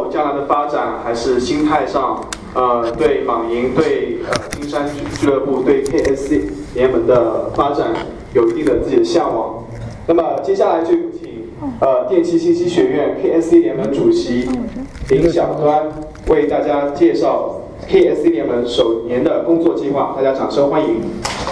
将来的发展，还是心态上，对莽营、对金山俱乐部、对 KSC 联盟的发展有一定的自己的向往。那么接下来就请电气信息学院 KSC 联盟主席林小端为大家介绍 KSC 联盟首年的工作计划，大家掌声欢迎。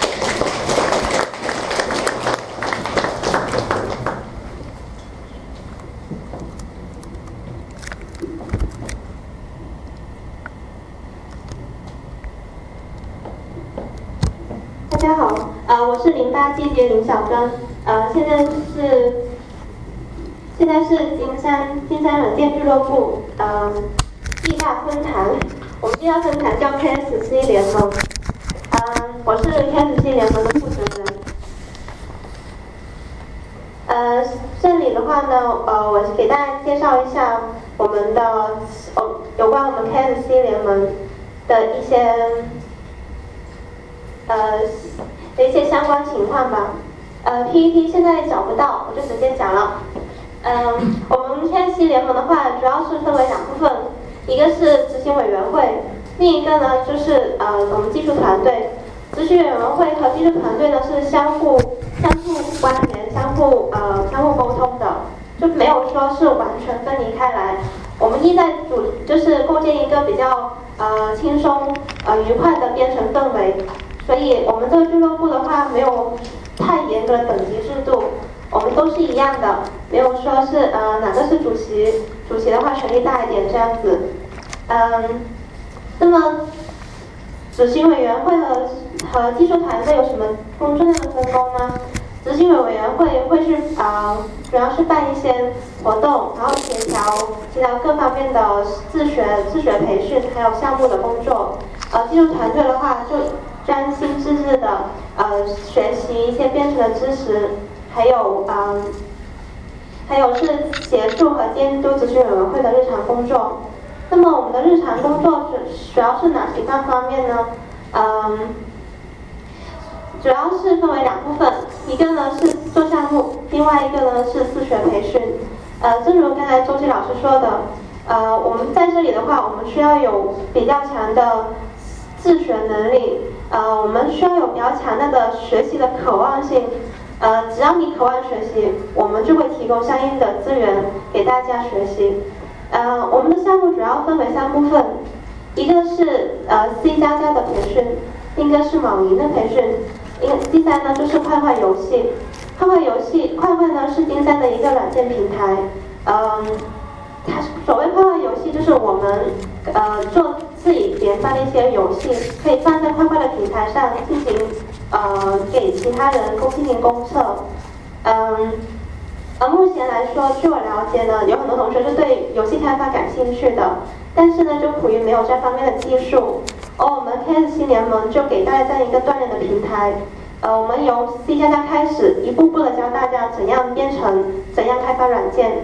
大家好，我是08季节林小端，现在是金山软件俱乐部地大分坛，我们地大分坛叫 KSC 联盟，我是 KSC 联盟的负责人。这里的话呢，我给大家介绍一下我们的有关我们 KSC 联盟的一些相关情况吧。PPT 现在找不到，我就直接讲了。我们 KSC 联盟的话，主要是分为两部分，一个是执行委员会，另一个呢就是我们技术团队。执行委员会和技术团队呢是相互关联、相互沟通的，就没有说是完全分离开来。我们意在就是构建一个比较轻松愉快的编程氛围。所以我们这个俱乐部的话，没有太严格的等级制度，我们都是一样的，没有说是哪个是主席的话权力大一点这样子。那么执行委员会和技术团队有什么工作上的分工呢？执行委员会会是主要是办一些活动，然后协调各方面的自学培训，还有项目的工作。技术团队的话就专心致志的学习一些编程的知识，还有是协助和监督执行委员会的日常工作。那么我们的日常工作主要是哪几个方面呢？主要是分为两部分，一个呢是做项目，另外一个呢是自学培训。正如刚才周琦老师说的，我们在这里的话，我们需要有比较强的自学能力，我们需要有比较强大的学习的渴望性。只要你渴望学习，我们就会提供相应的资源给大家学习。我们的项目主要分为三部分，一个是C++ 的培训，另一个是莽营的培训，第三呢就是快快游戏。快快呢是金山的一个软件平台，所谓快快游戏就是我们做自己研发的一些游戏，可以放在快快的平台上进行给其他人进行公测。目前来说，据我了解呢，有很多同学是对游戏开发感兴趣的，但是呢就苦于没有这方面的技术。而我们 KSC 联盟就给大家这样一个锻炼的平台。我们由 C++ 开始，一步步的教大家怎样编程，怎样开发软件。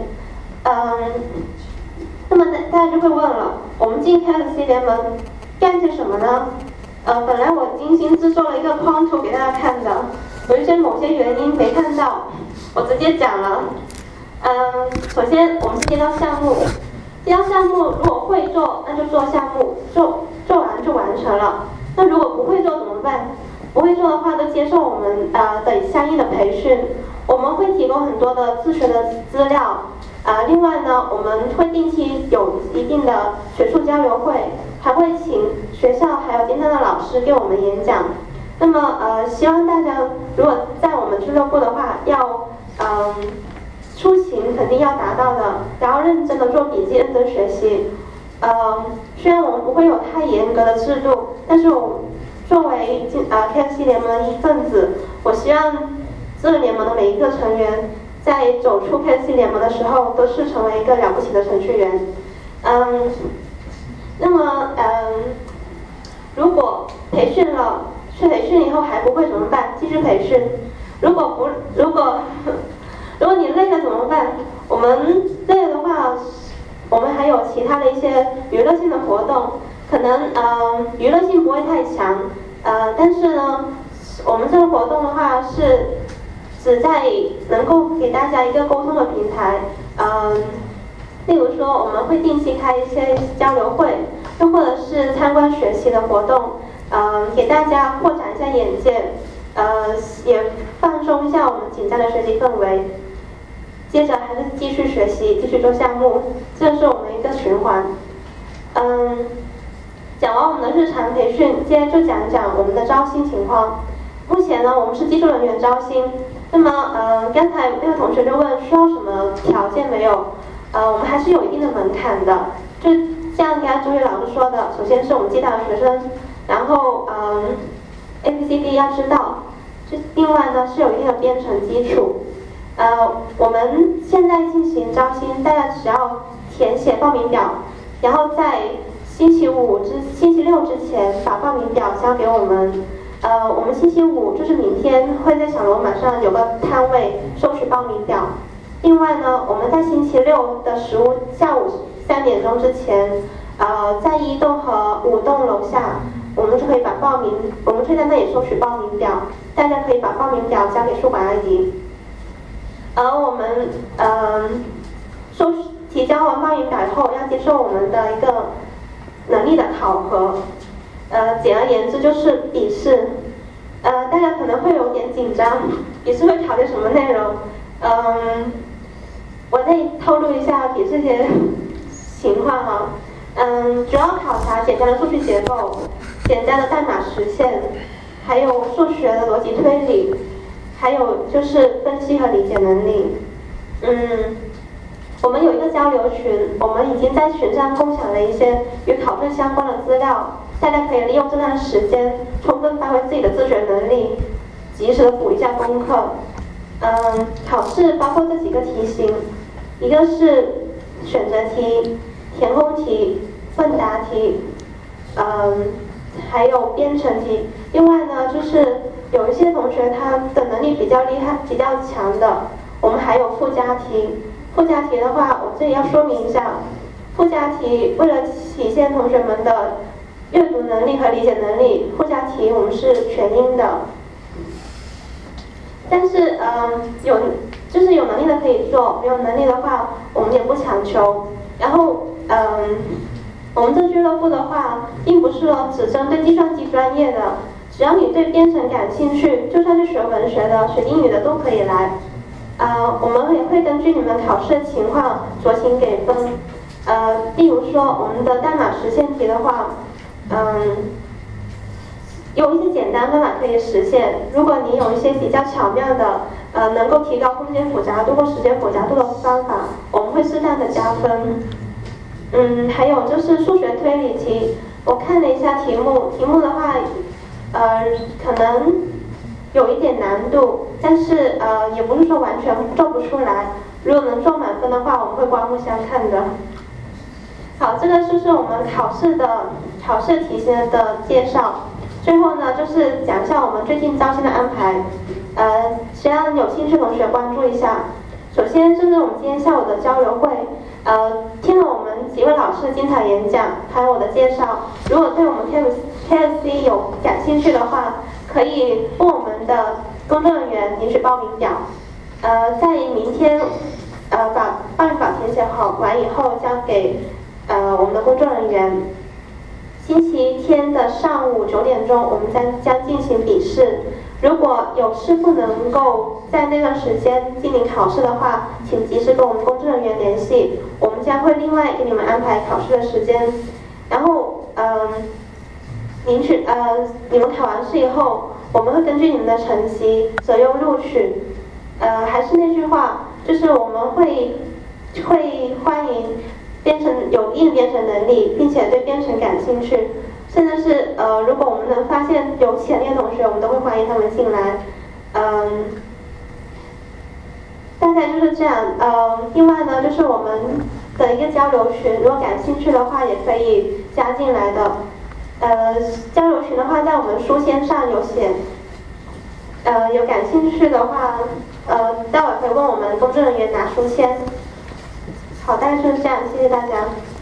那么大家就会问了，我们进 KSC 联盟干些什么呢？本来我精心制作了一个框图给大家看的，由于某些原因没看到，我直接讲了。首先我们是接到项目如果会做，那就做项目，做完就完成了。那如果不会做怎么办？不会做的话，都接受我们的相应的培训。我们会提供很多的自学的资料。另外呢，我们会定期有一定的学术交流会，还会请学校还有金山的老师给我们演讲。那么希望大家如果在我们俱乐部的话，要出勤肯定要达到的，然后认真的做笔记，认真学习。虽然我们不会有太严格的制度，但是我作为KSC 联盟的一份子，我希望这个联盟的每一个成员在走出 KSC 联盟的时候，都是成为一个了不起的程序员。那么如果培训以后还不会怎么办？继续培训。如果你累了怎么办？我们累了的话，我们还有其他的一些娱乐性的活动，可能娱乐性不会太强，但是呢，我们这个活动的话是旨在能够给大家一个沟通的平台， 例如说，我们会定期开一些交流会，又或者是参观学习的活动，给大家扩展一下眼界，也放松一下我们紧张的学习氛围。接着还是继续学习，继续做项目，这是我们一个循环。讲完我们的日常培训，接着就讲讲我们的招新情况。目前呢，我们是技术人员招新。那么，刚才那个同学就问需要什么条件没有？我们还是有一定的门槛的，就像刚才朱宇老师说的，首先是我们接待的学生，然后ABCD 要知道，另外呢是有一定的编程基础。我们现在进行招新，大家只要填写报名表，然后在星期六之前把报名表交给我们。我们星期五就是明天会在小罗马上有个摊位收取报名表。另外呢，我们在星期六的下午3点钟之前，在1栋和5栋楼下，我们就可以我们会在那里收取报名表，大家可以把报名表交给宿管阿姨。而我们提交完报名表以后，要接受我们的一个能力的考核。简而言之就是笔试。大家可能会有点紧张，笔试会考虑什么内容？我再透露一下笔试些情况哈。主要考察简单的数据结构、简单的代码实现，还有数学的逻辑推理，还有就是分析和理解能力。我们有一个交流群，我们已经在群上共享了一些与考试相关的资料，大家可以利用这段时间充分发挥自己的自学能力，及时的补一下功课。考试包括这几个题型，一个是选择题、填空题、问答题，还有编程题。另外呢，就是有一些同学他的能力比较厉害、比较强的，我们还有附加题。附加题的话，我这里要说明一下，附加题为了体现同学们的阅读能力和理解能力，附加题我们是全英的。但是就是有能力的可以做，没有能力的话我们也不强求。然后我们这俱乐部的话，并不是说只针对计算机专业的，只要你对编程感兴趣，就算是学文学的、学英语的都可以来。我们也会根据你们考试的情况酌情给分。例如说我们的代码实现题的话，有一些简单方法可以实现。如果你有一些比较巧妙的，能够提高空间复杂度或时间复杂度的方法，我们会适当的加分。还有就是数学推理题，我看了一下题目的话，可能有一点难度，但是也不是说完全做不出来。如果能做满分的话，我们会刮目相看的。好，这个就是我们考试题型的介绍。最后呢，就是讲一下我们最近招新的安排。希望有兴趣的同学关注一下。首先就是我们今天下午的交流会，听了我们几位老师的精彩演讲，还有我的介绍。如果对我们 KSC 有感兴趣的话，可以问我们的工作人员领取报名表。在明天把报名表填写好完以后交给我们的工作人员。星期天的上午9点钟，我们将进行笔试。如果有师傅能够在那段时间进行考试的话，请及时跟我们工作人员联系，我们将会另外给你们安排考试的时间。然后你们考完试以后，我们会根据你们的成绩择优录取。还是那句话，就是我们会欢迎有一定编程能力，并且对编程感兴趣，甚至是如果我们能发现有潜力的同学，我们都会欢迎他们进来。大概就是这样。另外呢，就是我们的一个交流群，如果感兴趣的话，也可以加进来的。交流群的话，在我们书签上有写。有感兴趣的话，待会可以问我们工作人员拿书签。好，大概就是这样，谢谢大家。